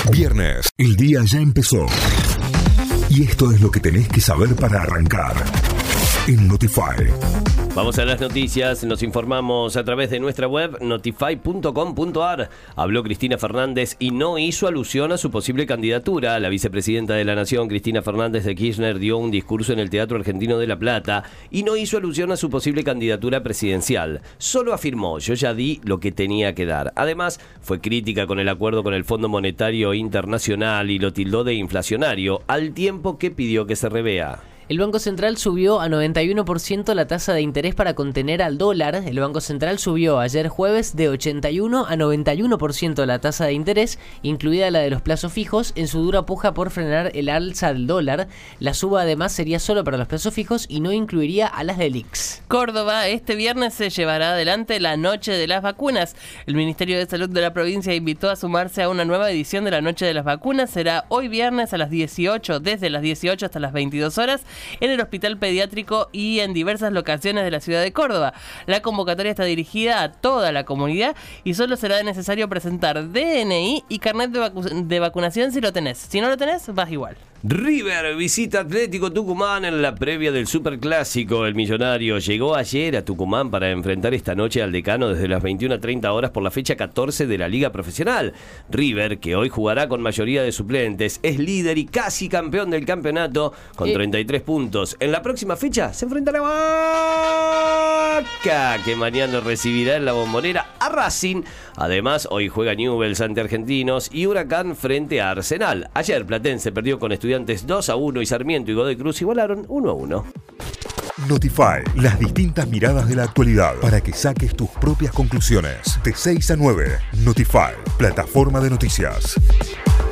Viernes, el día ya empezó. Y esto es lo que tenés que saber para arrancar en Notify. Vamos a las noticias, nos informamos a través de nuestra web notify.com.ar. Habló Cristina Fernández y no hizo alusión a su posible candidatura. La vicepresidenta de la Nación, Cristina Fernández de Kirchner, dio un discurso en el Teatro Argentino de La Plata y no hizo alusión a su posible candidatura presidencial. Solo afirmó: yo ya di lo que tenía que dar. Además, fue crítica con el acuerdo con el Fondo Monetario Internacional y lo tildó de inflacionario, al tiempo que pidió que se revea. El Banco Central subió a 91% la tasa de interés para contener al dólar. El Banco Central subió ayer jueves de 81 a 91% la tasa de interés, incluida la de los plazos fijos, en su dura puja por frenar el alza del dólar. La suba además sería solo para los plazos fijos y no incluiría a las del IX. Córdoba, este viernes se llevará adelante la Noche de las Vacunas. El Ministerio de Salud de la provincia invitó a sumarse a una nueva edición de la Noche de las Vacunas. Será hoy viernes a las 18, desde las 18 hasta las 22 horas. En el Hospital Pediátrico y en diversas locaciones de la ciudad de Córdoba. La convocatoria está dirigida a toda la comunidad y solo será necesario presentar DNI y carnet de vacunación si lo tenés. Si no lo tenés, vas igual. River visita Atlético Tucumán en la previa del Superclásico. El millonario llegó ayer a Tucumán para enfrentar esta noche al Decano desde las 21:30 horas por la fecha 14 de la Liga Profesional. River, que hoy jugará con mayoría de suplentes, es líder y casi campeón del campeonato con 33 puntos. En la próxima fecha se enfrentará a Boca, que mañana recibirá en la Bombonera a Racing. Además, hoy juega Newell's ante Argentinos y Huracán frente a Arsenal. Ayer Platense perdió con Estudiantes 2-1 y Sarmiento y Godoy Cruz igualaron 1-1. Notify, las distintas miradas de la actualidad para que saques tus propias conclusiones. De 6 a 9, Notify, plataforma de noticias.